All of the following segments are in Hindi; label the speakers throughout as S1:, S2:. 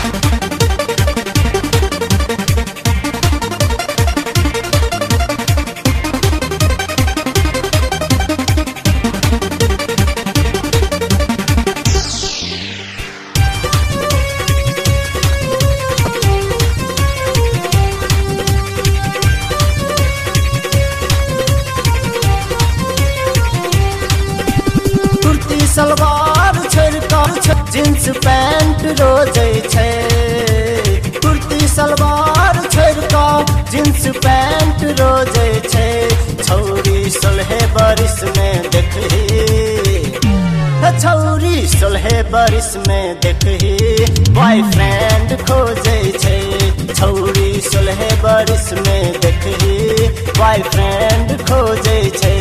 S1: सलवार छोड़ जींस पैंट रोजे छे। कुर्ती सलवार छोड़ जींस पैंट रोजे छे। छौरी 16 बरिस में देखी, छौरी 16 बरिस में देखी बॉयफ्रेंड खोजे छे। छौरी 16 बरिस में देखी बॉयफ्रेंड खोजे छे।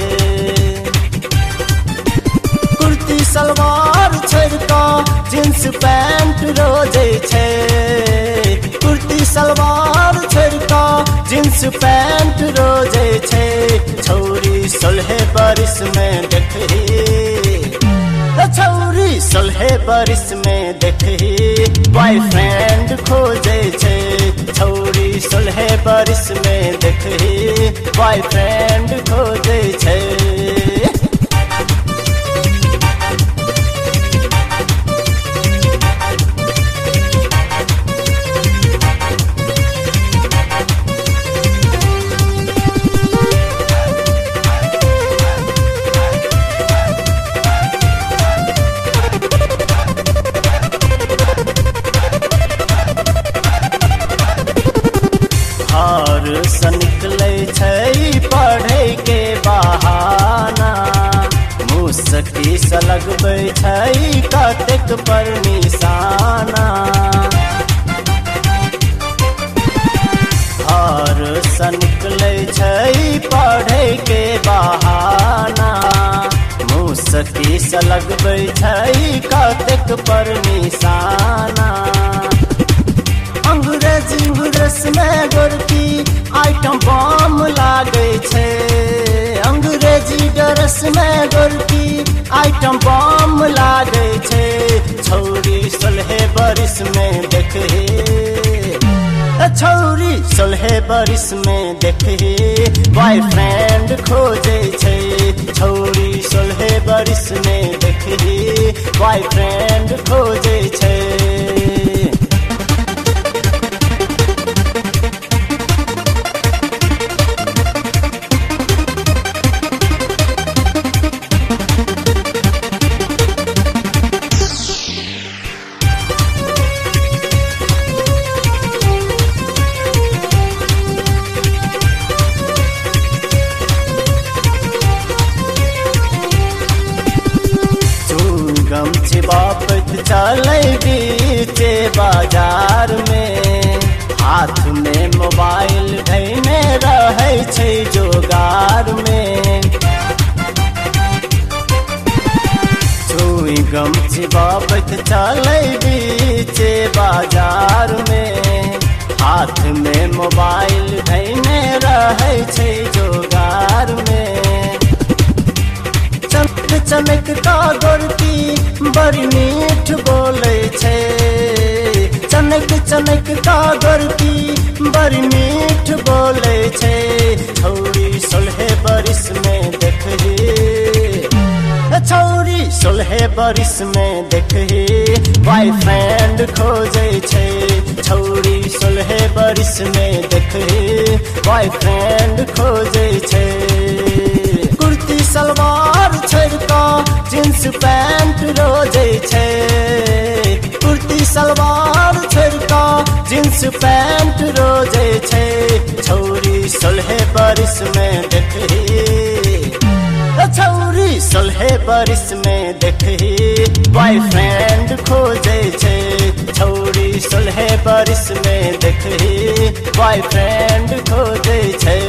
S1: कुर्ती सलवार छोड़ जींस पैंट रोजे छे। कुर्ती सलवार छोड़ जींस पैंट रोजे छे। छौरी 16 बरिस में देखी, छौरी 16 बरिस में देखी बॉयफ्रेंड खोजे छे। छौरी 16 बरिस में देखी बॉयफ्रेंड खोजे छे। से निकले छै पढ़े के बहाना। मुसकी से लगबे छै कतेक पर निशाना। घर से निकले छै पढ़े के बहाना। मुसकी से लगबे छै कतेक पर निशाना। अंग्रेजी ड्रेस में गोरकी आइटम बम लागे छे। अंग्रेजी ड्रेस में गोरकी आइटम बम लागे छे। छौरी 16 बरिस में देखी, छौरी 16 बरिस में देखी बॉयफ्रेंड खोजे छे। छौरी 16 बरिस में देखी बॉयफ्रेंड खोजे छे। गमछी बापत चले बीचे बाजार में। हाथ में मोबाइल धैने रहे छे जोगार में। छुई गमछी बापत चले बीचे बाजार में। हाथ में मोबाइल धैने रहे छे जोगार में। चमक का गोरकी बड़ी मीठ बोले छे। चमक का गोरकी बड़ी मीठ बोले छे। छौरी 16 बरिस में देखी, छौरी 16 बरिस में देखी बॉयफ्रेंड खोजे छे। छौरी 16 बरिस में देखी बॉयफ्रेंड खोजे छे। कुर्ती सलवार छोड़ जींस पैंट रोजे छे। कुर्ती सलवार छोड़ जींस पैंट रोजे छे। छौरी 16 बरिस में देखी, छौरी 16 बरिस में देखी बॉयफ्रेंड खोजे छे। छौरी 16 बरिस में देखी बॉयफ्रेंड खोजे छे।